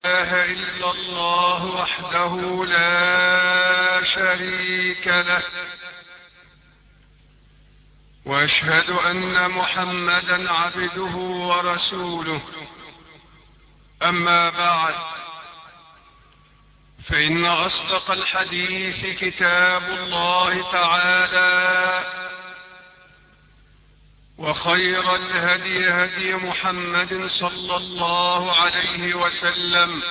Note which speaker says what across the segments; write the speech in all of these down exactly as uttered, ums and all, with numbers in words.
Speaker 1: إله إلا الله وحده لا شريك له، وأشهد أن محمدا عبده ورسوله. أما بعد، فإن أصدق الحديث كتاب الله تعالى، وخير الهدي هدي محمد صلى الله عليه وسلم،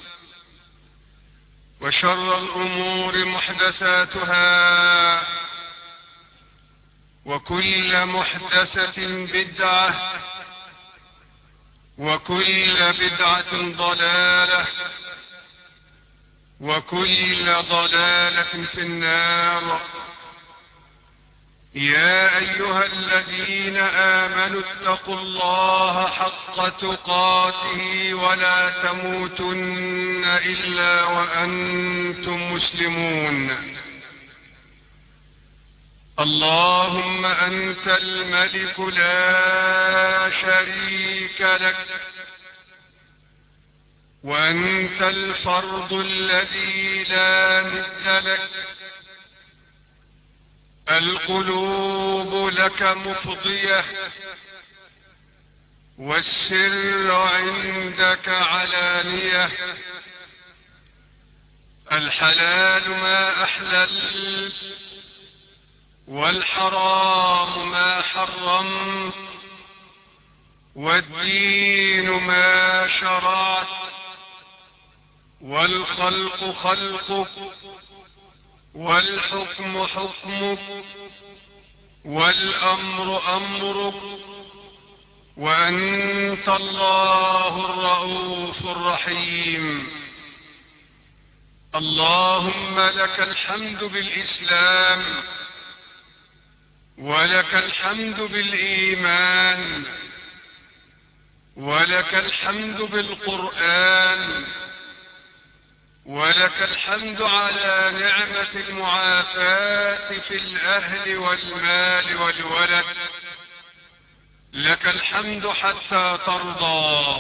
Speaker 1: وشر الأمور محدثاتها، وكل محدثة بدعة، وكل بدعة ضلالة، وكل ضلالة في النار. يا أيها الذين آمنوا اتقوا الله حق تقاته ولا تموتن إلا وأنتم مسلمون. اللهم أنت الملك لا شريك لك، وأنت الفرد الذي لا ند لك. القلوب لك مفضية، والسر عندك علانية. الحلال ما أحللت، والحرام ما حرمت، والدين ما شرعت، والخلق خلقك، والحكم حكمك، والأمر أمرك، وأنت الله الرؤوف الرحيم. اللهم لك الحمد بالإسلام، ولك الحمد بالإيمان، ولك الحمد بالقرآن، ولك الحمد على نعمة المعافاة في الأهل والمال والولد. لك الحمد حتى ترضى،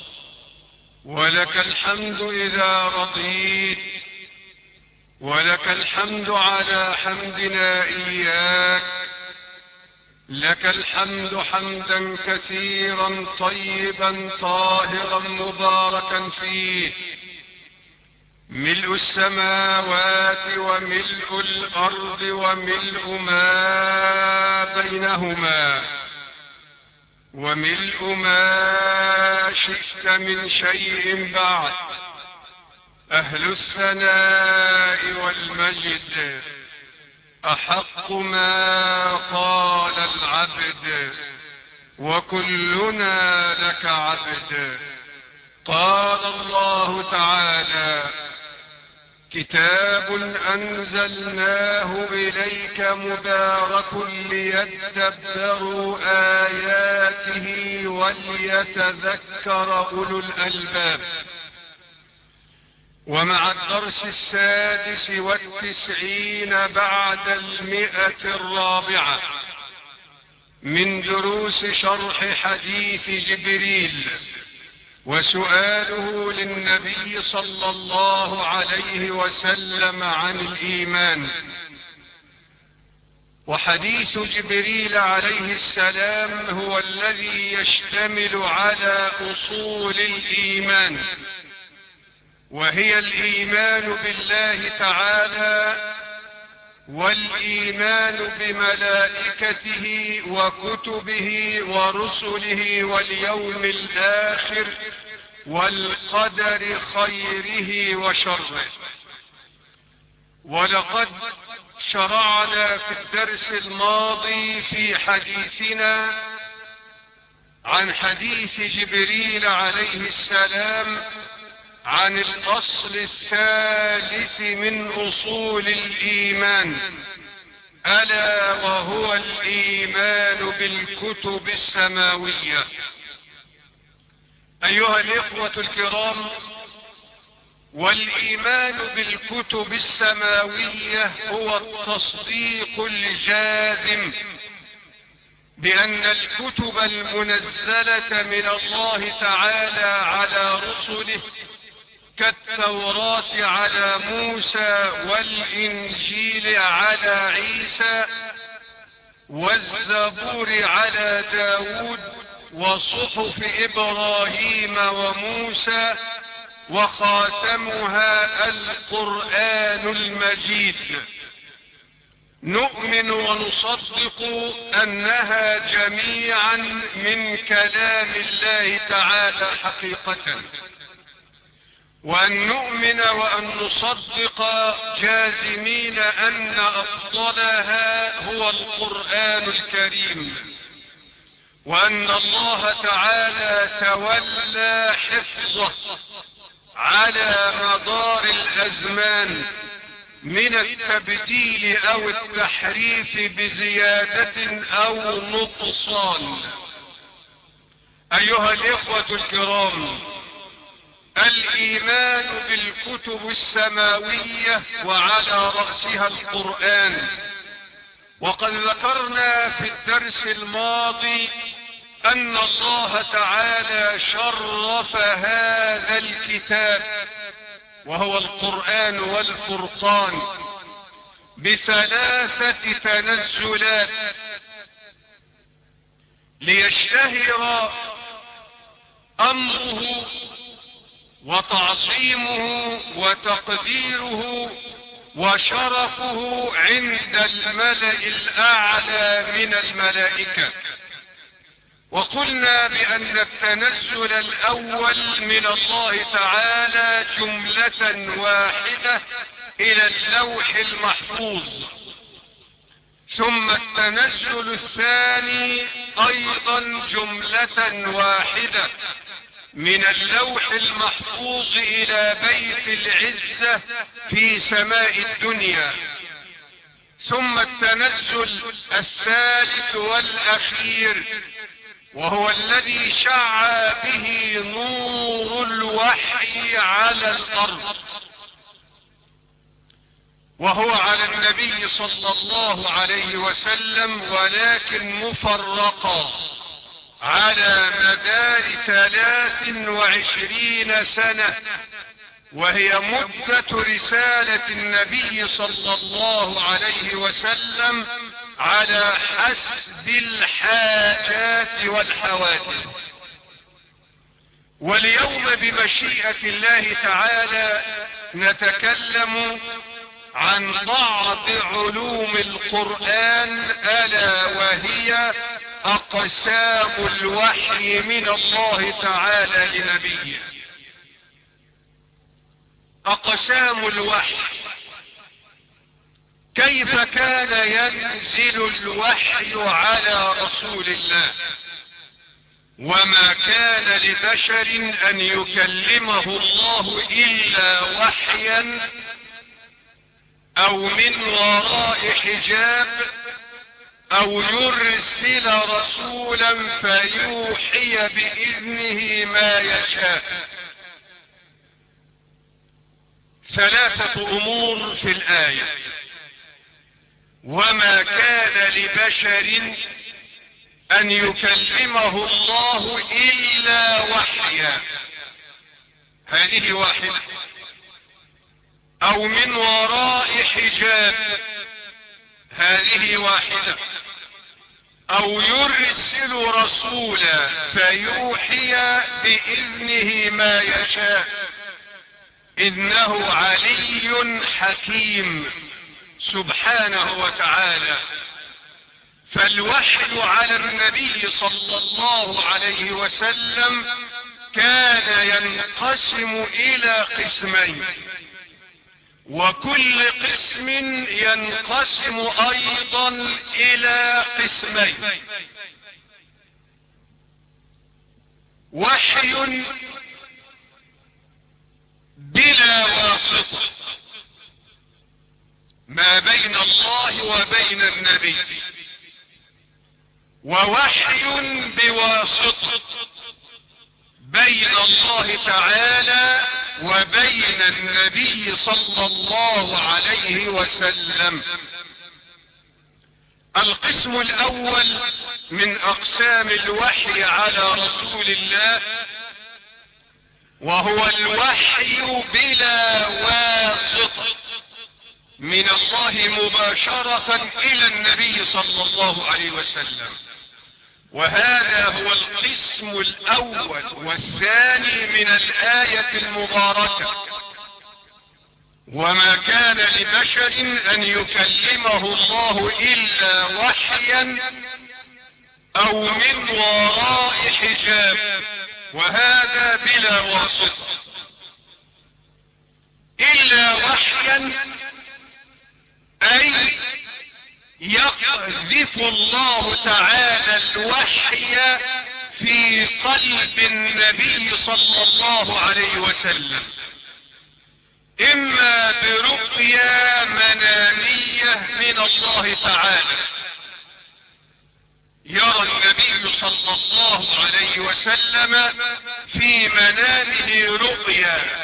Speaker 1: ولك الحمد إذا رضيت، ولك الحمد على حمدنا إياك. لك الحمد حمدا كثيرا طيبا طاهرا مباركا فيه، ملء السماوات وملء الأرض وملء ما بينهما، وملء ما شئت من شيء بعد. أهل الثناء والمجد أحق ما قال العبد، وكلنا لك عبد. قال الله تعالى: كتاب أنزلناه إليك مبارك ليدبروا آياته وليتذكر أولو الألباب. ومع الدرس السادس والتسعين بعد المئة الرابعة من دروس شرح حديث جبريل، وسؤاله للنبي صلى الله عليه وسلم عن الإيمان. وحديث جبريل عليه السلام هو الذي يشتمل على أصول الإيمان، وهي الإيمان بالله تعالى، والإيمان بملائكته وكتبه ورسله واليوم الآخر والقدر خيره وشره. ولقد شرعنا في الدرس الماضي في حديثنا عن حديث جبريل عليه السلام عن الأصل الثالث من أصول الإيمان، ألا وهو الإيمان بالكتب السماوية. أيها الإخوة الكرام، والإيمان بالكتب السماوية هو التصديق الجازم بأن الكتب المنزلة من الله تعالى على رسله كالتوراة على موسى والإنجيل على عيسى والزبور على داود وصحف إبراهيم وموسى وخاتمها القرآن المجيد. نؤمن ونصدق أنها جميعا من كلام الله تعالى حقيقة، وأن نؤمن وأن نصدق جازمين أن أفضلها هو القرآن الكريم، وأن الله تعالى تولى حفظه على مدار الأزمان من التبديل أو التحريف بزيادة أو نقصان. أيها الإخوة الكرام، الإيمان بالكتب السماوية وعلى رأسها القرآن. وقد ذكرنا في الدرس الماضي أن الله تعالى شرف هذا الكتاب وهو القرآن والفرقان بثلاثة تنزلات ليشتهر أمره وتعظيمه وتقديره وشرفه عند الملأ الأعلى من الملائكة. وقلنا بأن التنزل الأول من الله تعالى جملة واحدة إلى اللوح المحفوظ، ثم التنزل الثاني أيضا جملة واحدة من اللوح المحفوظ إلى بيت العزة في سماء الدنيا، ثم التنزل الثالث والأخير وهو الذي شع به نور الوحي على الأرض، وهو على النبي صلى الله عليه وسلم، ولكن مفرقا على مدار ثلاث وعشرين سنة، وهي مدة رسالة النبي صلى الله عليه وسلم على حسب الحاجات والحوادث. واليوم بمشيئة الله تعالى نتكلم عن بعض علوم القرآن، ألا وهي أقسام الوحي من الله تعالى لنبيه. أقسام الوحي، كيف كان ينزل الوحي على رسول الله، وما كان لبشر أن يكلمه الله إلا وحيا أو من وراء حجاب أو يرسل رسولا فيوحي بإذنه ما يشاء. ثلاثة أمور في الآية: وما كان لبشر أن يكلمه الله إلا وحيا، هذه واحدة، أو من وراء حجاب، هذه واحدة، أو يرسل رسولا فيوحي بإذنه ما يشاء، إنه علي حكيم سبحانه وتعالى. فالوحي على النبي صلى الله عليه وسلم كان ينقسم إلى قسمين، وكل قسم ينقسم أيضا إلى قسمين: وحي بلا واسطة ما بين الله وبين النبي، ووحي بواسطة بين الله تعالى وبين النبي صلى الله عليه وسلم. القسم الأول من أقسام الوحي على رسول الله وهو الوحي بلا واسطة من الله مباشرة الى النبي صلى الله عليه وسلم. وهذا هو القسم الاول والثاني من الآية المباركة. وما كان لبشر ان يكلمه الله الا وحيا او من وراء حجاب، وهذا بلا واسطة. الا وحيا اي يقذف الله تعالى الوحي في قلب النبي صلى الله عليه وسلم، اما برؤيا منامية من الله تعالى، يرى النبي صلى الله عليه وسلم في منامه رؤيا.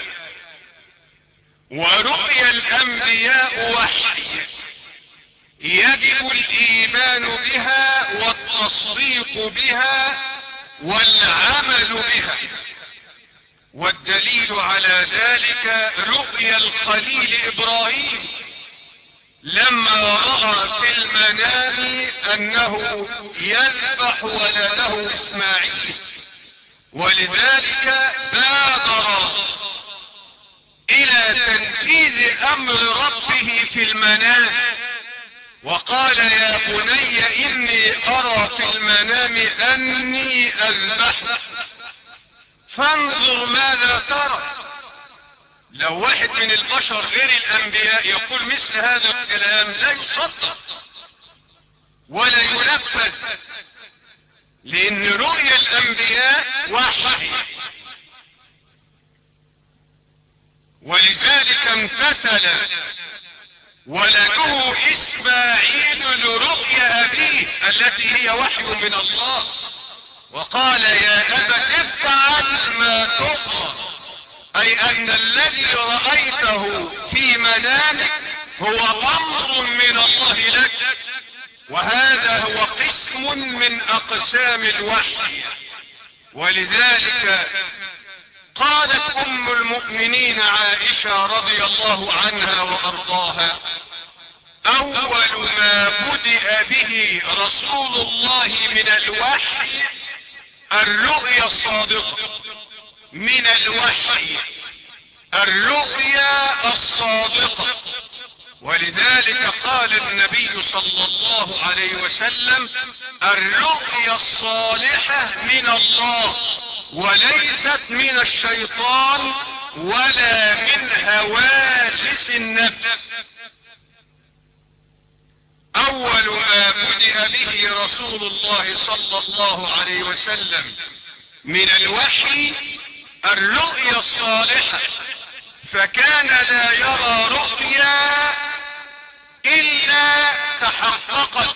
Speaker 1: ورؤيا الانبياء وحي يجب الايمان بها والتصديق بها والعمل بها. والدليل على ذلك رؤيا الخليل ابراهيم لما رأى في المنام انه يذبح ولده اسماعيل، ولذلك بادر الى تنفيذ امر ربه في المنام، وقال يا بني اني ارى في المنام اني اذبحك فانظر ماذا ترى. لو واحد من البشر غير الانبياء يقول مثل هذا الكلام لا يصدق ولا ينفذ، لان رؤيا الانبياء وحي. ولذلك امتثل ولده اسماعيل لرؤيا ابيه التي هي وحي من الله، وقال يا ابت افعل ما تؤمر، اي ان الذي رأيته في منامك هو امر من الله لك. وهذا هو قسم من اقسام الوحي. ولذلك قالت ام المؤمنين عائشة رضي الله عنها وارضاها اول ما بدأ به رسول الله من الوحي الرؤيا الصادقة. من الوحي الرؤيا الصادقة. ولذلك قال النبي صلى الله عليه وسلم الرؤيا الصالحة من الله وليست من الشيطان ولا من هواجس النفس. اول ما بدأ به رسول الله صلى الله عليه وسلم من الوحي الرؤيا الصالحة، فكان لا يرى رؤيا الا تحققت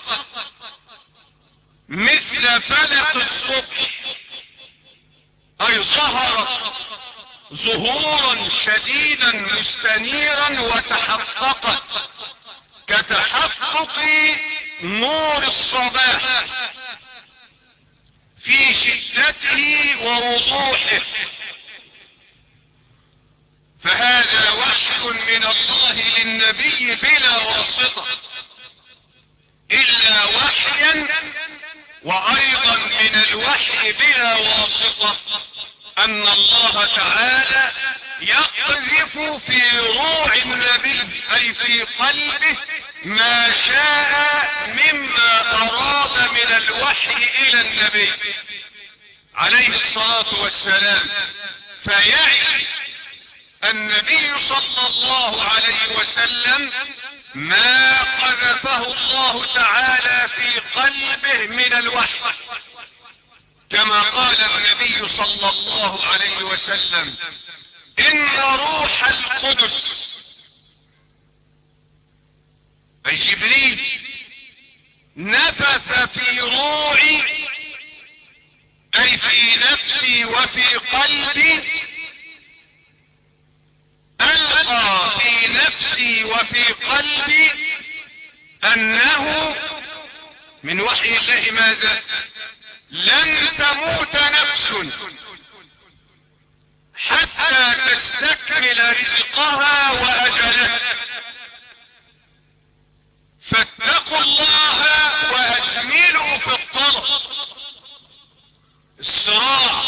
Speaker 1: مثل فلق الصبح، اي ظهرت ظهورا شديدا مستنيرا وتحققت كتحقق نور الصباح في شدته ووضوحه. فهذا وحي من الله للنبي بلا واسطة الا وحيا. وايضا من الوحي بلا واسطة ان الله تعالى يقذف في روع النبي اي في قلبه ما شاء مما اراد من الوحي الى النبي عليه الصلاة والسلام، فيعي النبي صلى الله عليه وسلم ما قذفه الله تعالى في قلبه من الوحي، كما قال النبي صلى الله عليه وسلم ان روح القدس اي جبريل نفث في روعي اي في نفسي وفي قلبي، القى في نفسي وفي قلبي انه من وحي الله ماذا؟ لن تموت نفس حتى تستكمل رزقها وأجلها. فاتقوا الله وأجملوا في الطلب. الصراع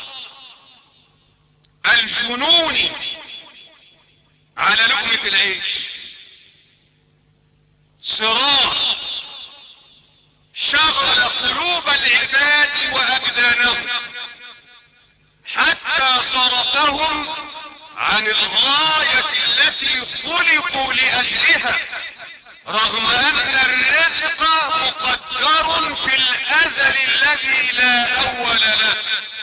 Speaker 1: الجنوني على لقمة العيش، صراع شغل قلوب العباد وأبدانهم حتى صرفهم عن الغاية التي خلقوا لأجلها، رغم أن الرزق مقدر في الأزل الذي لا أول له،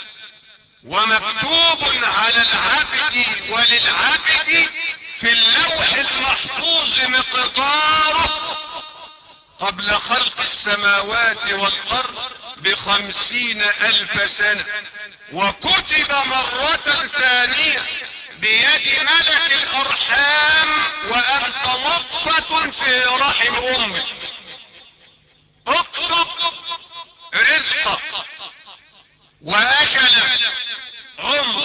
Speaker 1: ومكتوب على العبد وللعبد في اللوح المحفوظ مقداره قبل خلق السماوات والأرض بخمسين ألف سنة، وكتب مرة ثانية بيد ملك الأرحام وأنت نطفة في رحم أمك. اكتب رزقك وأجلك عمر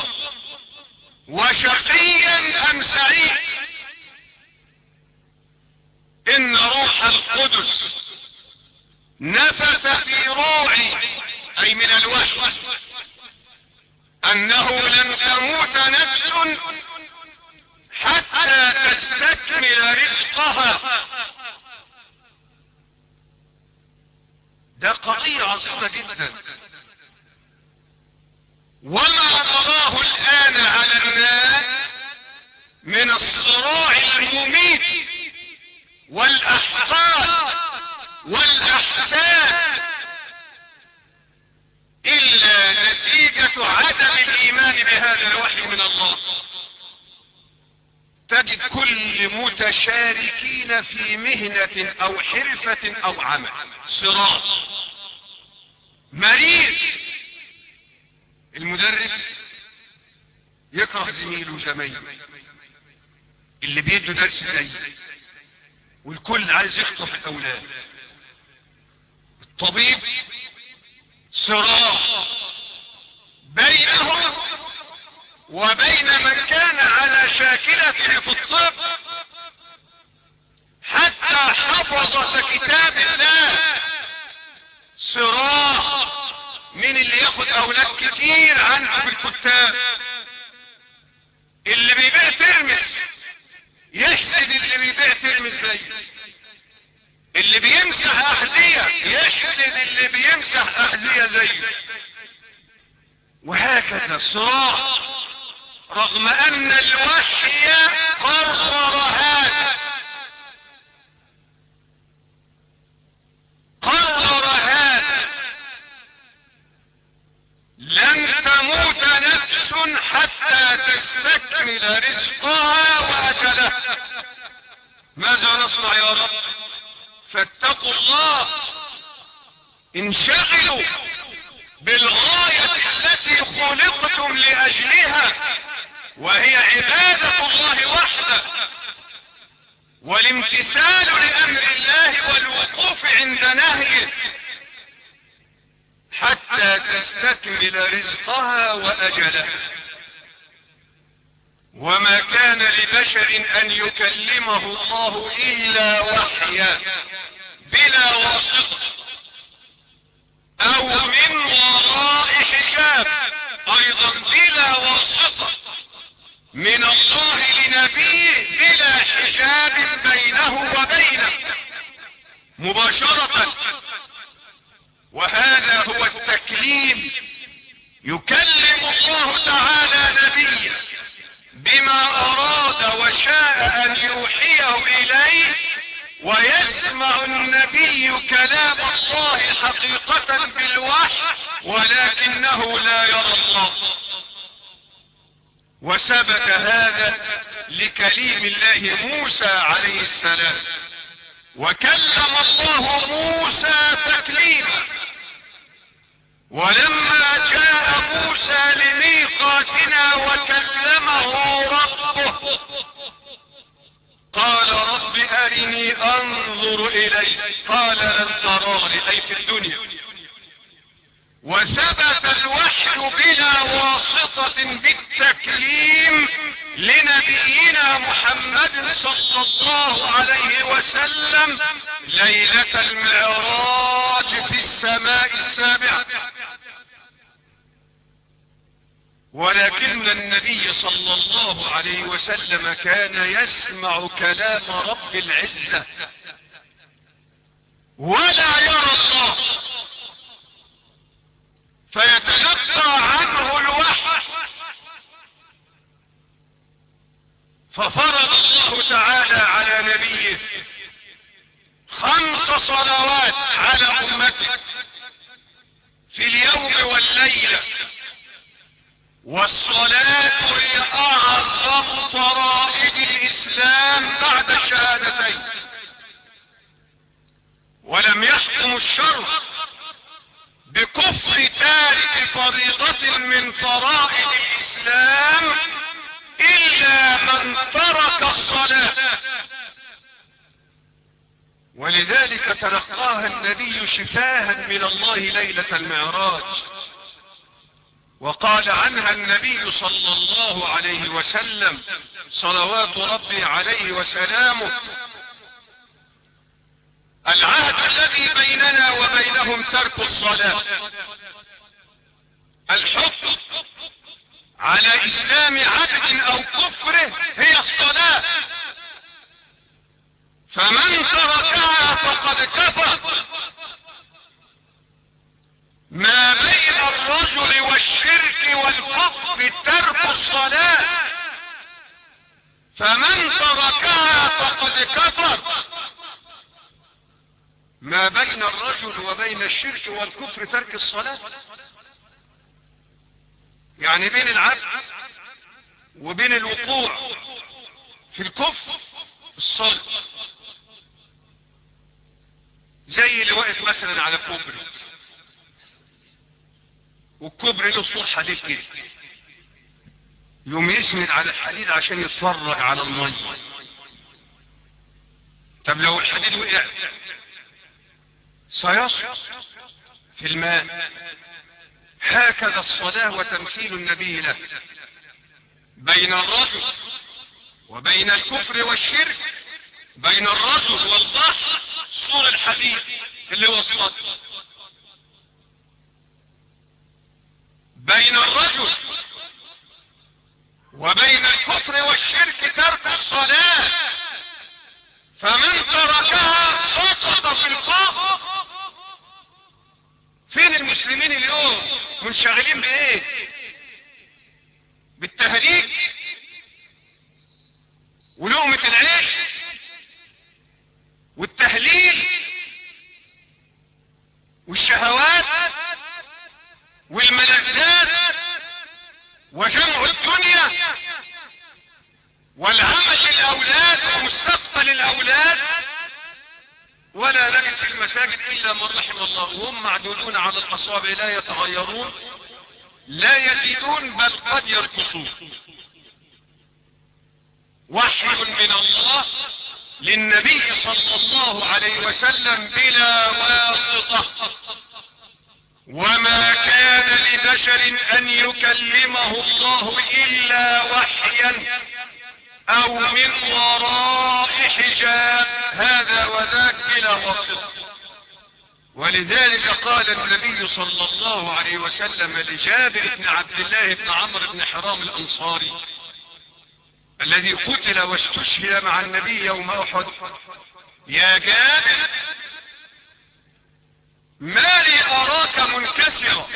Speaker 1: وشقيا أم سعيد. إن روح القدس نفث في روعي أي من الوحي أنه لن تموت نفس حتى تستكمل رزقها. ده قضية عظيمة جدا، وما نراه الآن على الناس من الصراع المميت والأحقاد والأحساد إلا نتيجة عدم الإيمان بهذا الوحي من الله. تجد كل متشاركين في مهنة أو حرفة أو عمل صراع. مريض المدرس يكره زميله زميله اللي بيدوا درس زيه، والكل عايز يخطف الأولاد. الطبيب صراع بينهم وبين من كان على شاكلته في الطب حتى حفظة كتاب الله. صراع من اللي ياخد اولاد كتير عنه في الكتاب. اللي بيبيع ترمس يحسد اللي بيبيع ترمس زيه، اللي بيمسح احذية يحسد اللي بيمسح احذية زيه، وهكذا صراع، رغم ان الوحي قرر هذا قرر هذا لن تموت نفس حتى تستكمل رزقها وأجلها. ماذا نصنع يا رب؟ فاتقوا الله، انشغلوا بالغاية التي خلقتم لأجلها، وهي عبادة الله وحده والامتثال لأمر الله والوقوف عند نهيه حتى تستكمل رزقها وأجلها. وما كان لبشر أن يكلمه الله إلا وحيا بلا واسطة أو من وراء حجاب، أيضا بلا واسطة من الله لنبيه بلا حجاب بينه وبينه مباشرة. وهذا هو التكليم، يكلم الله تعالى نبيه بما أراد وشاء أن يوحيه إليه، ويسمع النبي كلام الله حقيقة بالوحي ولكنه لا يرى الله. وثبت هذا لكليم الله موسى عليه السلام، وكلم الله موسى تكليما. ولما جاء موسى لميقاتنا وكلمه ربه قال رب أرني أنظر إليك قال لن تراني أي في الدنيا وثبت الوحي بلا واسطة بالتكليم لنبينا محمد صلى الله عليه وسلم ليلة المعراج في السماء السابعة. ولكن النبي صلى الله عليه وسلم كان يسمع كلام رب العزة ولا يرى الله، فيتلقى عنه الوحي. ففرض الله تعالى على نبيه خمس صلوات على امته في اليوم والليلة، والصلاة هي اعظم فرائض الاسلام بعد الشهادتين. ولم يحكم الشرع بكفر تارك فريضة من فرائض الاسلام الا من ترك الصلاة. ولذلك تلقاها النبي شفاها من الله ليلة المعراج، وقال عنها النبي صلى الله عليه وسلم صلوات ربي عليه وسلامه: العهد الذي بيننا وبينهم ترك الصلاة. الحكم على اسلام عبد او كفره هي الصلاة، فمن تركها فقد كفر. ما بين الرجل والشرك والكفر ترك الصلاة، فمن تركها فقد كفر. ما بين الرجل وبين الشرك والكفر ترك الصلاة، يعني بين العبد وبين الوقوع في الكفر الصلاة. زي اللي واقف مثلا على كوبري، والكوبري له سور حديد كده، يوم يسند على الحديد عشان يتفرج على المية. طب لو الحديد وقع سيسقط في الماء. هكذا الصلاة وتمثيل النبي له بين الرجل وبين الكفر والشرك، بين الرجل والبحر سور الحديد اللي وصلت. بين الرجل وبين الكفر والشرك ترك الصلاة، فمن تركها سقط في الكفر. فين المسلمين اليوم؟ منشغلين بايه؟ بالتهريج ولقمة العيش والتهليل والشهوات والملذات وجمع الدنيا والعمل للأولاد ومستقبل الأولاد. ولا نجد في المساجد إلا من رحم الله، وهم معدودون على الأصابع، لا يتغيرون لا يزيدون بل قد يرقصون. وحي من الله للنبي صلى الله عليه وسلم بلا واسطة. وما كان لبشر أن يكلمه الله إلا وحيا أو من وراء حجاب، هذا وذاك بلا واسطة. ولذلك قال النبي صلى الله عليه وسلم لجابر بن عبد الله بن عمرو بن حرام الأنصاري الذي قتل واستشهد مع النبي يوم أحد: يا جابر، ما لي أراك منكسرا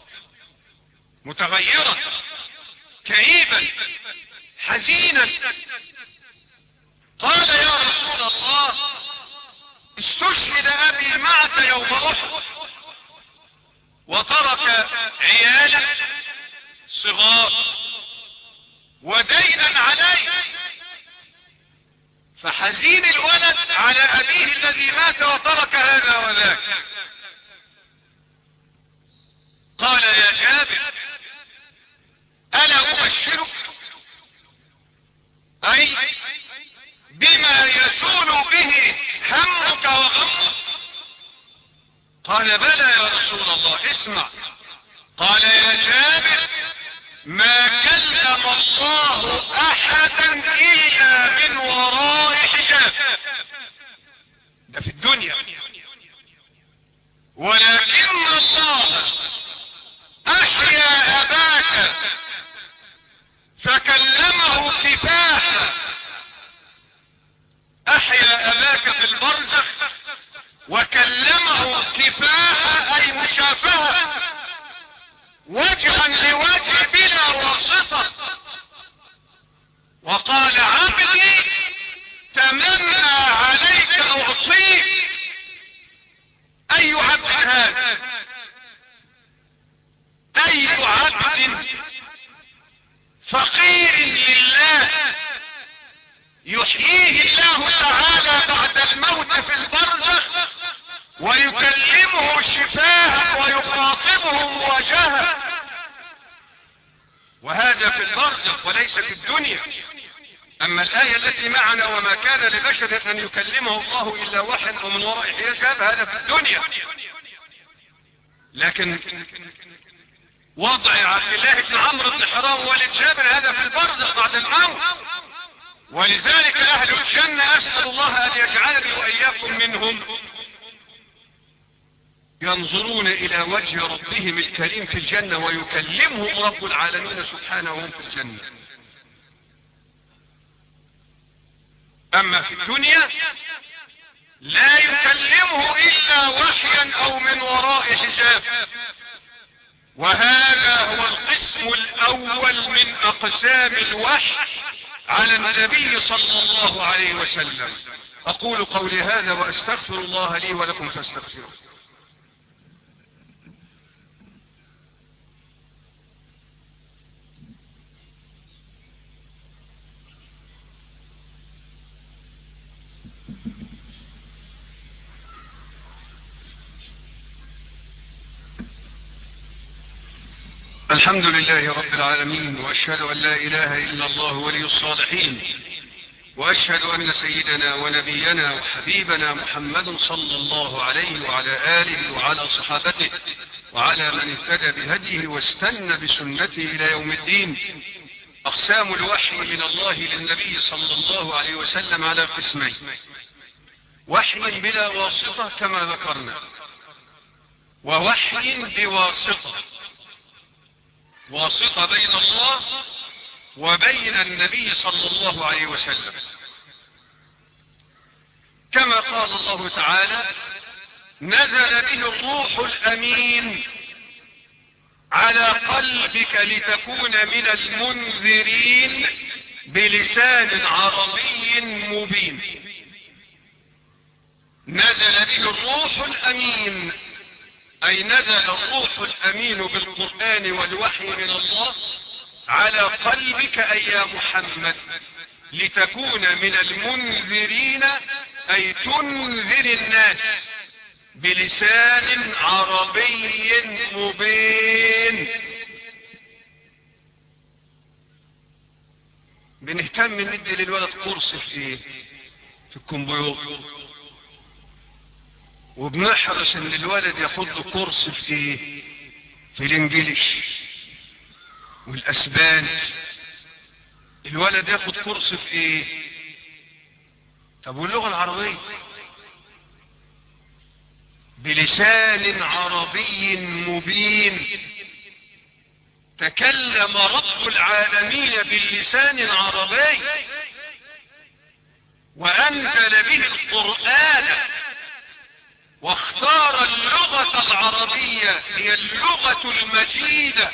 Speaker 1: متغيرا كئيبا حزينا؟ قال: يا رسول الله، استشهد أبي معك يوم أحد وترك عيالا صغار ودينا عليه، فحزين الولد على أبيه الذي مات وترك هذا وذاك. قال: يا جابر، ألا أبشرك أي بما يزول به همك وغمك؟ قال: بلى يا رسول الله. اسمع، قال يا جابر ما كلم الله احدا الا من وراء حجاب، ده في الدنيا، ولكن الله احيا اباك فكلمه كفاحا. احيا اباك في البرزخ وكلمه كفاحا اي مشافهة وجها لوجه بلا واسطة. وقال عبدي تمنى عليك اعطيك. اي عبد هذا؟ اي عبد فقير لله يحييه الله تعالى بعد الموت في البرزخ ويكلمه شفاها ويخاطبه مواجهة، وهذا في البرزخ وليس في الدنيا. اما الآية التي معنا وما كان لبشر ان يكلمه الله الا وحيا او من وراء حجاب، هذا في الدنيا. لكن وضع عبد الله بن عمرو بن حرام والد جابر هذا في البرزخ بعد الموت. ولذلك اهل الجنة اسأل الله ان يجعلني واياكم منهم، ينظرون الى وجه ربهم الكريم في الجنة ويكلمهم رب العالمين سبحانه وهم في الجنة. اما في الدنيا لا يكلمه الا وحيا او من وراء حجاب. وهذا هو القسم الاول من اقسام الوحي على النبي صلى الله عليه وسلم. اقول قولي هذا واستغفر الله لي ولكم فاستغفروه. الحمد لله رب العالمين، واشهد ان لا اله الا الله ولي الصالحين، واشهد ان سيدنا ونبينا وحبيبنا محمد صلى الله عليه وعلى اله وعلى صحابته وعلى من اهتدى بهديه واستنى بسنته الى يوم الدين. اقسام الوحي من الله للنبي صلى الله عليه وسلم على قسمين: وحي بلا واسطة كما ذكرنا، ووحي بواسطة، واسطة بين الله وبين النبي صلى الله عليه وسلم، كما قال الله تعالى: نزل به الروح الامين على قلبك لتكون من المنذرين بلسان عربي مبين. نزل به الروح الامين اي نزل الروح الامين بالقرآن والوحي من الله على قلبك اي يا محمد لتكون من المنذرين اي تنذر الناس بلسان عربي مبين. بنهتم ندي للولد قرص في ايه؟ في الكمبيوتر، وبنحرص ان الولد ياخد له كورس في ايه؟ في الانجليش والاسباني. الولد ياخد كورس في ايه؟ طب واللغة العربية؟ بلسان عربي مبين. تكلم رب العالمين باللسان العربي وانزل به القرآن، واختار اللغة العربية هي اللغة المجيدة.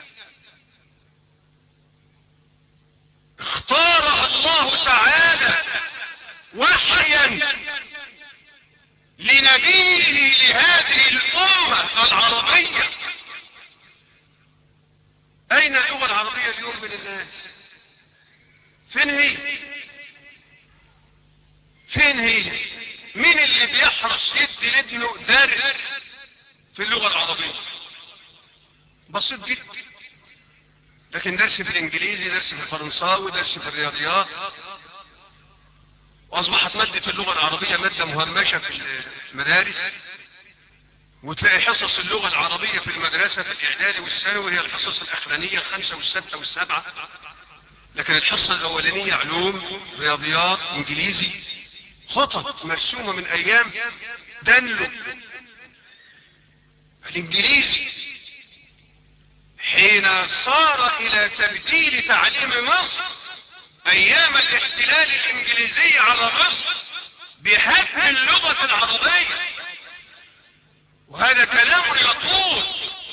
Speaker 1: اختار الله تعالى وحيا لنبيه لهذه الأمة العربية. أين اللغة العربية اليوم من الناس؟ فين هي؟ فين هي؟ مين اللي بيحرص يدي لابنه درس في اللغة العربية؟ بسيط جدا. لكن درس في الانجليزي، درس في الفرنساوي، درس في الرياضيات، واصبحت مادة اللغة العربية مادة مهمشة في المدارس. وتلاقي حصص اللغة العربية في المدرسة في الاعدادي والثانوي هي الحصص الاخرانية الخمسة والستة والسبعة، لكن الحصة الاولانية علوم رياضيات انجليزي، خطط مرسومة من ايام دانلو. الانجليزي حين صار الى تبديل تعليم مصر ايام الاحتلال الانجليزي على مصر بهدم اللغة العربية، وهذا كلام يطول.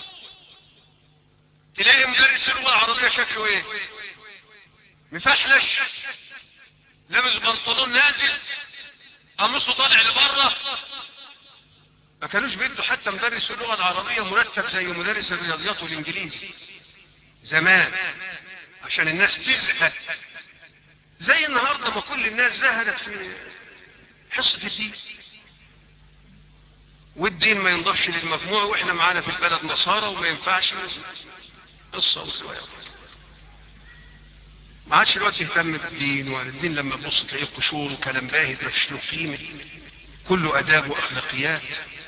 Speaker 1: تلاقي مدرس اللغة العربية شكله ايه؟ مفحلش، لابس بنطلون نازل، قميصه طالع لبره. ما كانوش بيدوا حتى مدرس اللغة العربية مرتب زي مدرس الرياضيات والانجليزي زمان، عشان الناس تزهد زي النهاردة ما كل الناس زهدت في حصة الدين، والدين ما ينضفش للمجموع، واحنا معانا في البلد نصارى وما ينفعش قصة وسوايا. ما عادش الوقت يهتم بالدين، ولا الدين لما تبص تلاقيه قشور وكلام باهت ما فيش له قيمة، كله اداب واخلاقيات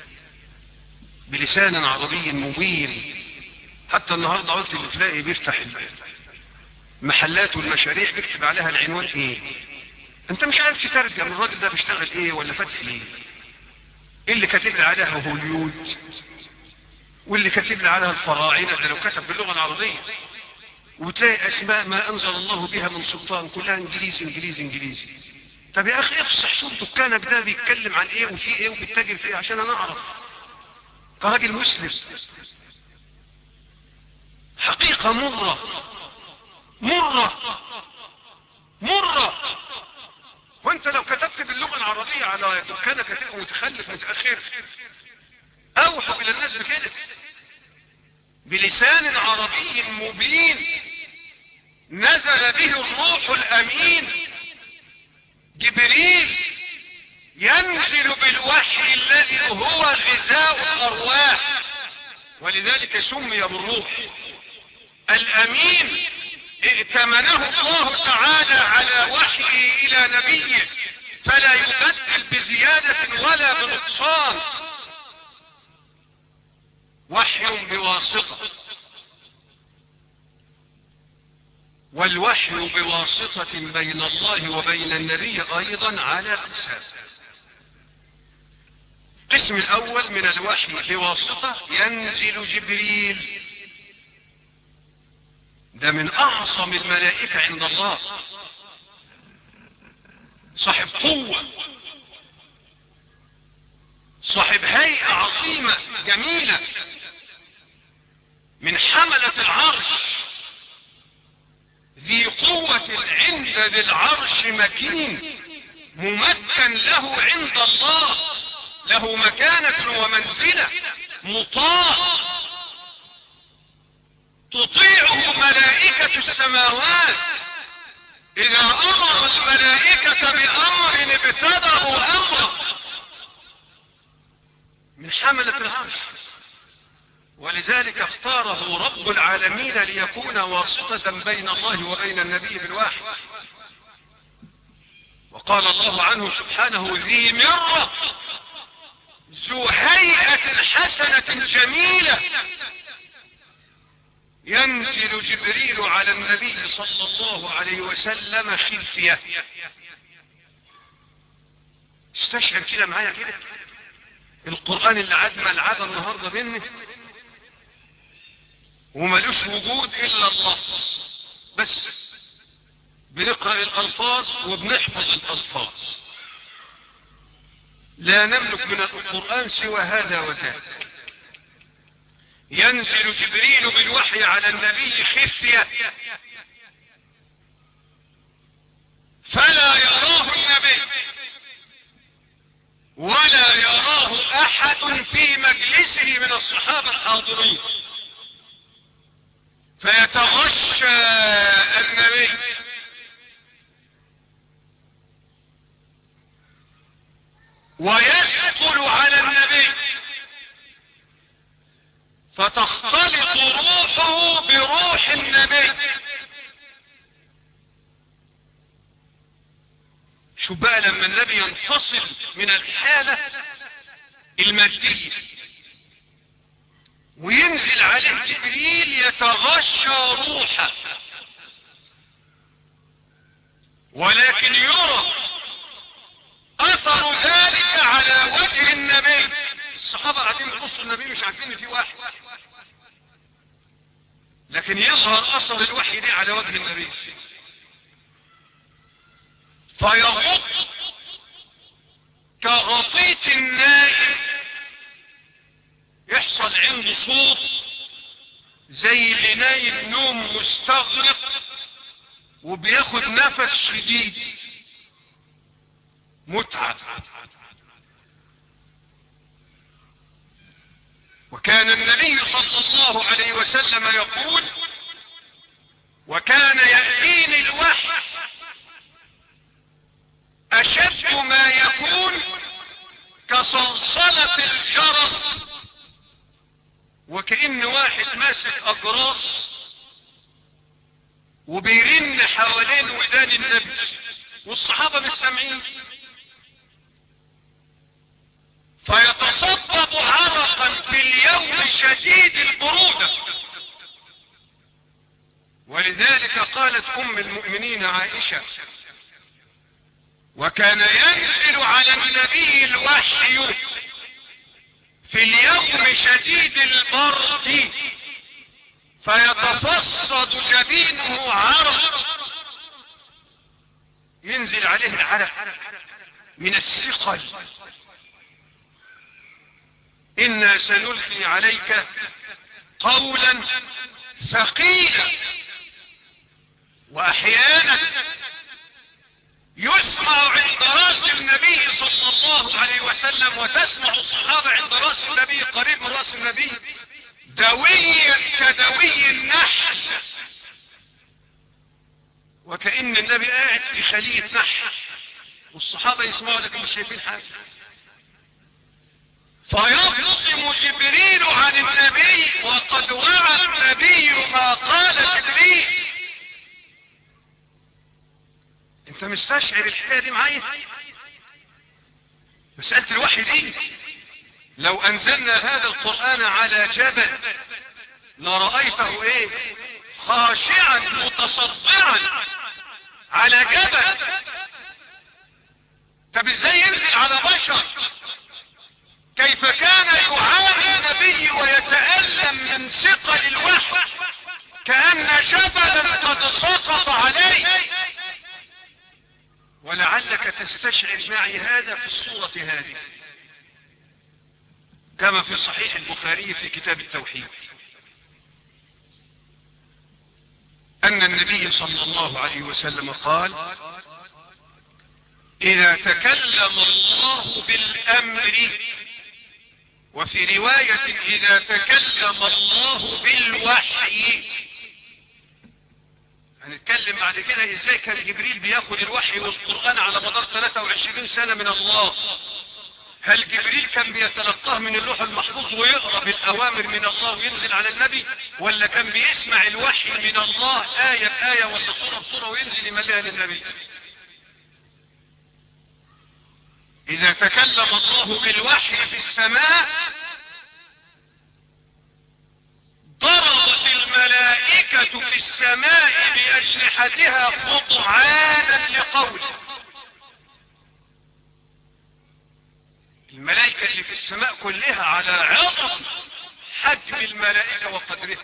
Speaker 1: بلسان عربي مبين. حتى النهارده قلت اللي تلاقي بيفتح المحلات والمشاريع بيكتب عليها العنوان ايه، انت مش عارف تترجم الراجل ده بيشتغل ايه ولا فاتح ليه. اللي كاتب لي عليها هوليود، واللي كاتب لي عليها الفراعنه، ده لو كتب باللغه العربيه. وتلاقي اسماء ما انزل الله بها من سلطان كلها انجليزي انجليزي انجليزي. طب يا اخي افصح، شوف دكانك ده بيتكلم عن ايه وفي ايه وبيتاجر في ايه عشان انا اعرف كراجل مسلم. حقيقه مره مره مره. وانت لو كتبت باللغه العربيه على دكانك هتبقى متخلف متاخر. اوحوا الى الناس بكده بلسان عربي مبين نزل به الروح الامين جبريل ينزل بالوحي الذي هو غذاء الارواح، ولذلك سمي بالروح الامين. ائتمنه الله تعالى على وحيه الى نبيه فلا يبدل بزيادة ولا بنقصان. وحي بواسطة، والوحي بواسطة بين الله وبين النبي ايضا على اقسام. القسم الاول من الوحي بواسطة ينزل جبريل، ده من اعظم الملائكة عند الله، صاحب قوة، صاحب هيئة عظيمة جميلة، من حملة العرش، ذي قوة عند ذي العرش مكين، ممكن له عند الله، له مكانة ومنزلة، مطاع، تطيعه ملائكة السماوات. إذا أمر الملائكة بأمر ابتدأوا أمره، من حملة العرش. ولذلك اختاره رب العالمين ليكون واسطة بين الله وبين النبي بالواحد. وقال الله عنه سبحانه ذي مرة ذو هيئة حسنة جميلة، ينزل جبريل على النبي صلى الله عليه وسلم خلفية. استشعر كده معايا كده القرآن اللي عاد ملعبه النهارده بيني وملوش وجود الا اللفظ بس، بنقرأ الالفاظ وبنحفظ الالفاظ، لا نملك من القرآن سوى هذا وذاك. ينزل جبريل بالوحي على النبي خفية فلا يراه النبي ولا يراه احد في مجلسه من الصحابة الحاضرين، فيتغشى النبي ويسقل على النبي فتختلط روحه بروح النبي. شو بقى لما النبي ينفصل من الحالة المادية وينزل عليه جبريل يتغشى روحه، ولكن يرى اثر ذلك على وجه النبي. الصحابة قاعدين يبصوا النبي مش عارفين ان في واحد، لكن يظهر اثر الوحي دي على وجه النبي، فيغط كغطيط النائم، يحصل عنده صوت زي اللي نايم نوم مستغرق وبياخد نفس شديد متعب. وكان النبي صلى الله عليه وسلم يقول: وكان يأتيني الوحي أشد ما يكون كصلصلة الجرس، وكأن واحد ماسك أجراس وبيرن حوالين ودان النبي والصحابة مش سامعين، فيتصبب عرقا في اليوم شديد البرودة. ولذلك قالت أم المؤمنين عائشة: وكان ينزل على النبي الوحي في اليوم شديد البرد فيتفصد جبينه عرق، ينزل عليه العرق من الثقل. إنا سنلقي عليك قولا ثقيلا. وأحيانا يسمع عند راس النبي صلى الله عليه وسلم، وتسمع الصحابة عند راس النبي قريب من راس النبي دويا كدوي النحل، وكأن النبي قاعد في خلية نحل والصحابة يسمعوا لكن مش شايفين حاجة. فيبصم جبريل عن النبي وقد وعى النبي ما قال جبريل. انت مستشعر الحكاية دي معايا؟ مسألة الوحي دي لو انزلنا هذا القرآن على جبل لرأيته ايه؟ خاشعا متصدعا على جبل. طب ازاي ينزل على بشر؟ كيف كان يعاني النبي ويتألم من ثقل الوحي كأن جبلا قد سقط عليه. ولعلك تستشعر معي هذا في الصورة هذه، كما في صحيح البخاري في كتاب التوحيد، أن النبي صلى الله عليه وسلم قال: إذا تكلم الله بالأمر، وفي رواية إذا تكلم الله بالوحي. هنتكلم بعد كده ازاي كان جبريل بياخد الوحي والقرآن على مدار ثلاثة وعشرين سنة من الله. هل جبريل كان بيتلقاه من اللوح المحفوظ ويقرأ بالأوامر من الله وينزل على النبي، ولا كان بيسمع الوحي من الله آية بآية ولا صورة بصورة وينزل يمليها للنبي؟ إذا تكلم الله بالوحي في السماء ضربت الملائكة في السماء بأجنحتها خضعانا لقوله. الملائكة اللي في السماء كلها على عظم حجم الملائكة وقدرها،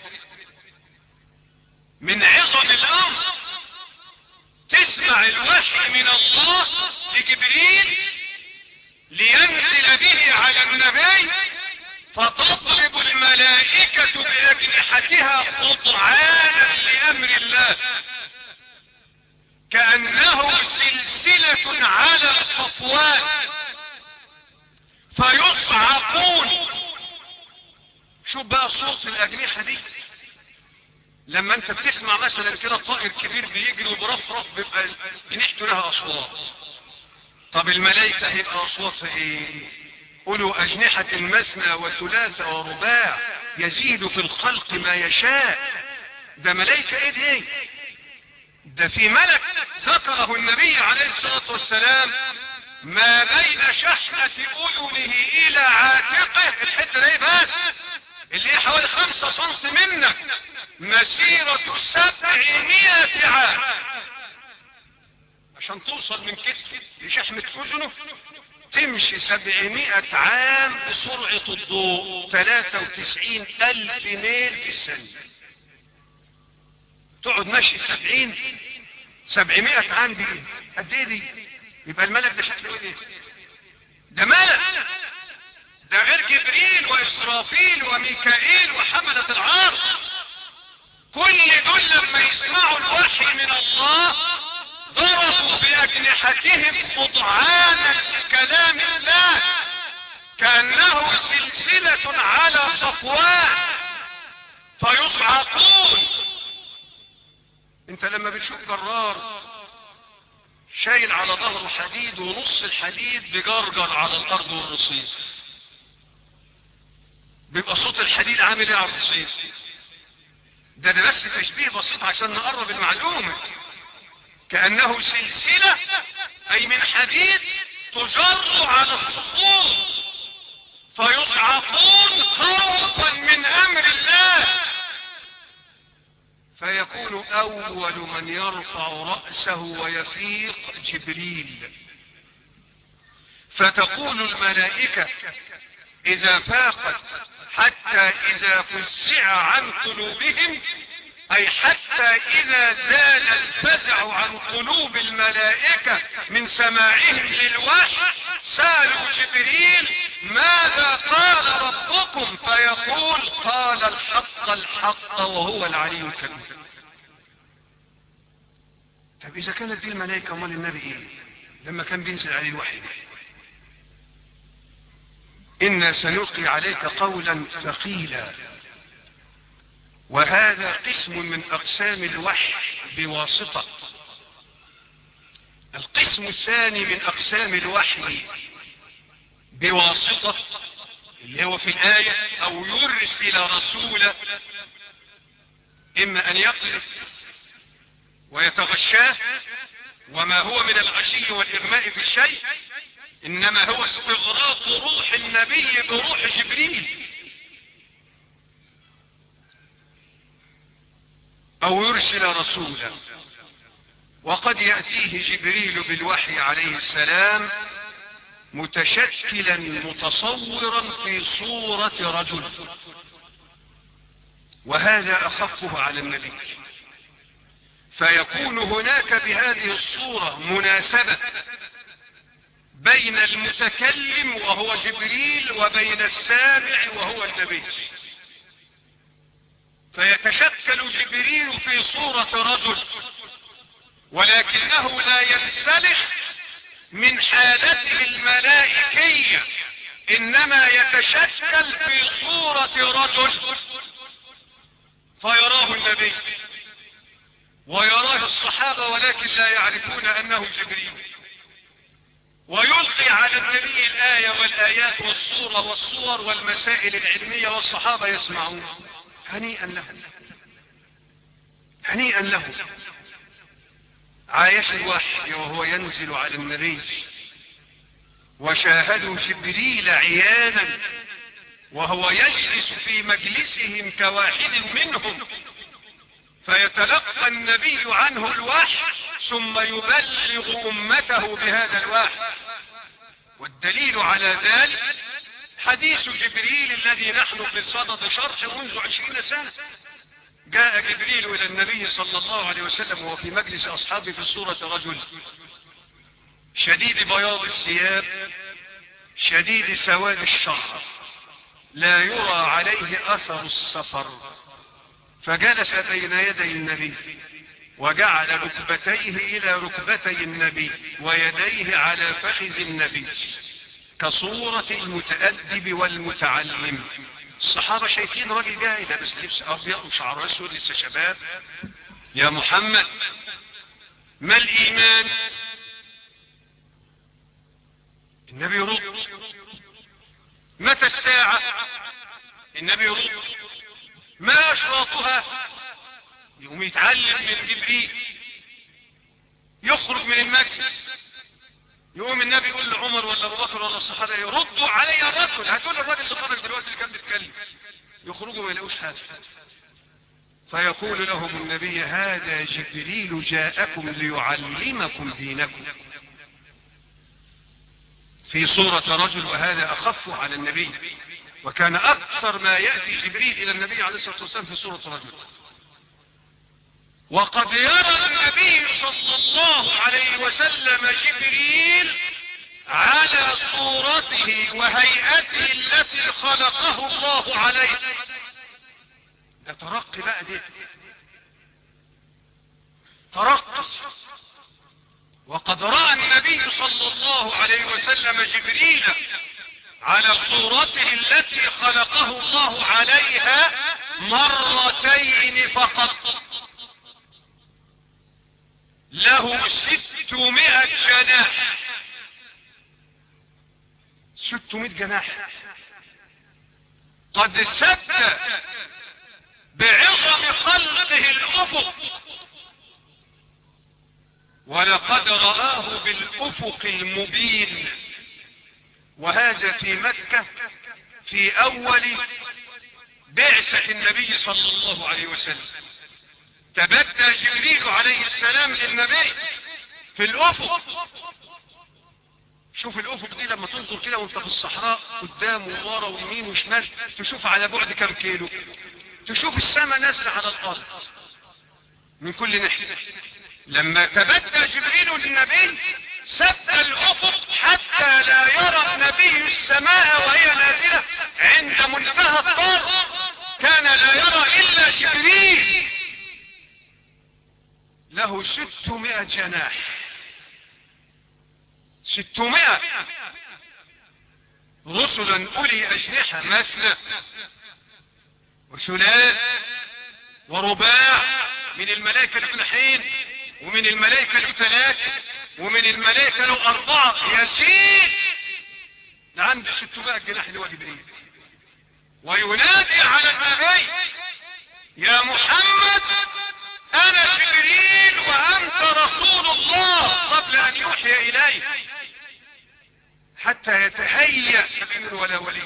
Speaker 1: من عظم الأمر تسمع الوحي من الله لجبريل لينزل به على النبي، فتضرب الملائكة بأجنحتها خضعانا لأمر الله كأنه سلسلة على صفوان، فيصعقون. شوف بقى صوت الأجنحة دي لما انت بتسمع مثلا كده طائر كبير بيجري وبرفرف بيبقى جنحته لها أصوات. طب الملائكة هيبقى أصواتها ايه؟ قولوا أجنحة مثنى وثلاثة ورباع يزيد في الخلق ما يشاء. ده ملائكة ايه دي؟ ده في ملك ذكره النبي عليه الصلاة والسلام ما بين شحمة أذنه إلى عاتقه، الحتة دي بس اللي هي حوالي خمسة سنت منك، مسيرة سبعمائة عام عشان توصل من كتفه لشحمة اذنه، تمشي سبعمائة عام بسرعة الضوء، ثلاثة وتسعين الف ميل في الثانية. تقعد ماشي سبعين سبعمائة عام دي قد ايه دي؟ يبقى الملك ده شكله ايه؟ ده ملك، ده غير جبريل واسرافيل وميكائيل وحملة العرش. كل دول لما يسمعوا الوحي من الله ضربوا بأجنحتهم خضعانا لكلام الله كأنه سلسلة على صفوان فيصعقون. انت لما بتشوف جرار شايل على ظهره حديد ونص الحديد بجرجر على الارض والرصيف، بيبقى صوت الحديد عامل ايه على الرصيف؟ ده ده بس تشبيه بسيط عشان نقرب المعلومة. كأنه سلسلة اي من حديد تجر على الصخور فيصعقون خوفا من امر الله. فيكون اول من يرفع رأسه ويفيق جبريل، فتقول الملائكة اذا فاقت حتى اذا فزع عن قلوبهم، اي حتى اذا زال الفزع عن قلوب الملائكة من سماعهم للوحي، سألوا جبريل ماذا قال ربكم؟ فيقول قال الحق الحق وهو العلي الكبير. طب اذا كانت دي الملائكة امال النبي ايه لما كان بينزل عليه الوحي ده؟ إنا سنلقي عليك قولا ثقيلا، وهذا قسم من أقسام الوحي بواسطة. القسم الثاني من أقسام الوحي بواسطة اللي هو في الآية أو يرسل رسولا، إما أن يقذف ويتغشاه، وما هو من الغشي والإغماء في الشيء، إنما هو استغراق روح النبي بروح جبريل، أو يرسل رسولا. وقد يأتيه جبريل بالوحي عليه السلام متشكلا متصورا في صورة رجل، وهذا أخفه على النبي، فيكون هناك بهذه الصورة مناسبة بين المتكلم وهو جبريل وبين السامع وهو النبي. فيتشكل جبريل في صورة رجل، ولكنه لا ينسلخ من حالته الملائكية، انما يتشكل في صورة رجل فيراه النبي ويراه الصحابة، ولكن لا يعرفون انه جبريل، ويلقي على النبي الآية والآيات والصورة والصور والمسائل العلمية والصحابة يسمعون. هنيئا له، هنيئا له. عايش الوحي وهو ينزل على النبي، وشاهدوا جبريل عيانا وهو يجلس في مجلسهم كواحد منهم، فيتلقى النبي عنه الوحي ثم يبلغ أمته بهذا الوحي. والدليل على ذلك حديث جبريل الذي نحن في صدد شرحه منذ عشرين سنة. جاء جبريل إلى النبي صلى الله عليه وسلم وهو في مجلس أصحابه في صورة رجل شديد بياض الثياب شديد سواد الشعر، لا يرى عليه أثر السفر، فجلس بين يدي النبي وجعل ركبتيه إلى ركبتي النبي ويديه على فخذ النبي كصورة المتأدب والمتعلم. الصحابة شايفين راجل جاي لابس لبس أبيض وشعره أسود لسه شباب. يا محمد ما الإيمان؟ النبي يرد. متى الساعة؟ النبي يرد. ما أشراطها؟ يقوم يتعلم من جبريل. يخرج من المجلس يقوم النبي يقول لعمر ولا ابو بكر ولا الصحابه يردوا علي الرجل، هتقول الراجل اللي خرج دلوقتي اللي كان بيتكلم يخرجوا ما يلاقوش حاجة، فيقول لهم النبي هذا جبريل جاءكم ليعلمكم دينكم في صورة رجل، وهذا أخف على النبي، وكان أكثر ما يأتي جبريل إلى النبي عليه الصلاة والسلام في صورة رجل. وقد يرى النبي صلى الله عليه وسلم جبريل على صورته وهيئته التي خلقه الله عليه. ده ترقي بقى، دي ترقي. وقد رأى النبي صلى الله عليه وسلم جبريل على صورته التي خلقه الله عليها مرتين فقط، له ستمائة جناح، ستمائة جناح، قد سد بعظم خلقه الأفق، ولقد رآه بالأفق المبين. وهذا في مكة في أول بعثة النبي صلى الله عليه وسلم، تبدى جبريل عليه السلام للنبي في الأفق. شوف الأفق دي لما تنظر كده وانت في الصحراء قدام وورا ويمين وشمال، تشوف على بعد كم كيلو، تشوف السماء نازلة على الأرض من كل ناحية. لما تبدى جبريل للنبي سد الأفق حتى لا يرى النبي السماء وهي نازلة عند منتهى الطرف، كان لا يرى إلا جبريل. له ستمائة جناح، ستمائة، رسلا أولي أجنحة مثنى وثلاث ورباع، من الملائكة له جناحين، ومن الملائكة له ثلاثة، ومن الملائكة له أربعة، يزيد عند ستمائة جناح اللي هو جبريل. وينادي على النبي يا محمد أنا جبريل وأنت رسول الله، قبل أن يوحي إليه حتى يتهيأ من ولا ولي.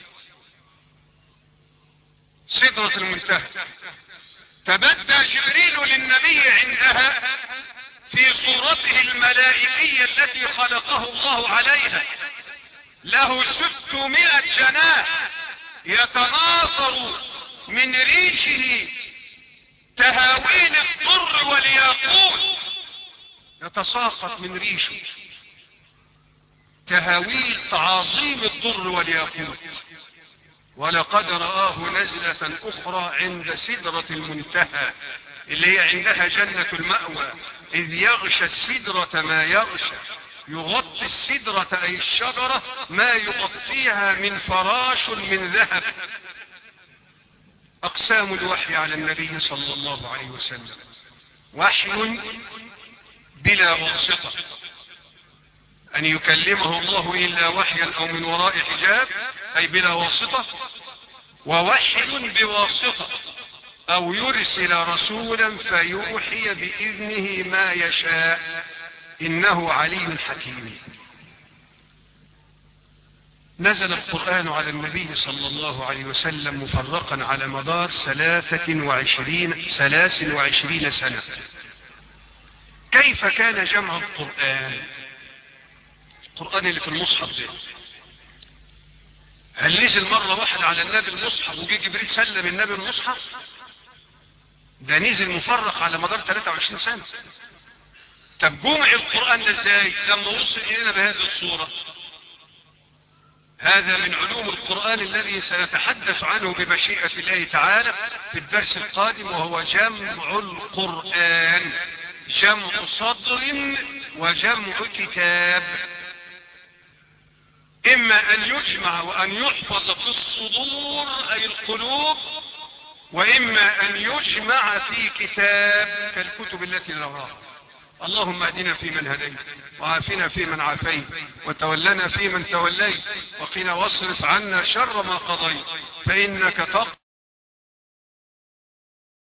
Speaker 1: سدرة المنتهى تبدى جبريل للنبي عندها في صورته الملائكية التي خلقه الله عليها، له ستمائة جناح يتناثر من ريشه تهاوين الضر والياقوت، يتساقط من ريشه تهاويل تعاظيم الضر والياقوت. ولقد رآه نزلة أخرى عند سدرة المنتهى اللي هي عندها جنة المأوى، إذ يغشى السدرة ما يغشى، يغطي السدرة أي الشجرة ما يغطيها من فراش من ذهب. أقسام الوحي على النبي صلى الله عليه وسلم: وحي بلا واسطة، أن يكلمه الله إلا وحيا أو من وراء حجاب أي بلا واسطة، ووحي بواسطة أو يرسل رسولا فيوحي بإذنه ما يشاء، إنه علي حكيم. نزل القرآن على النبي صلى الله عليه وسلم مفرقا على مدار ثلاثة وعشرين ثلاث وعشرين سنة. كيف كان جمع القرآن؟ القرآن اللي في المصحف ده، هل نزل مرة واحد على النبي المصحف وجي جبريل سلم النبي المصحف؟ ده نزل مفرق على مدار ثلاثة وعشرين سنة. طب جمع القرآن ده ازاي لما وصل الينا بهذه الصورة؟ هذا من علوم القرآن الذي سنتحدث عنه بمشيئة الله تعالى في الدرس القادم، وهو جمع القرآن، جمع صدر وجمع كتاب. إما أن يجمع وأن يحفظ في الصدور أي القلوب، وإما أن يجمع في كتاب كالكتب التي نراها. اللهم اهدنا فيمن هديت، وعافنا فيمن عافيت، وتولنا فيمن توليت، وقنا واصرف عنا شر ما قضيت، فإنك تقضي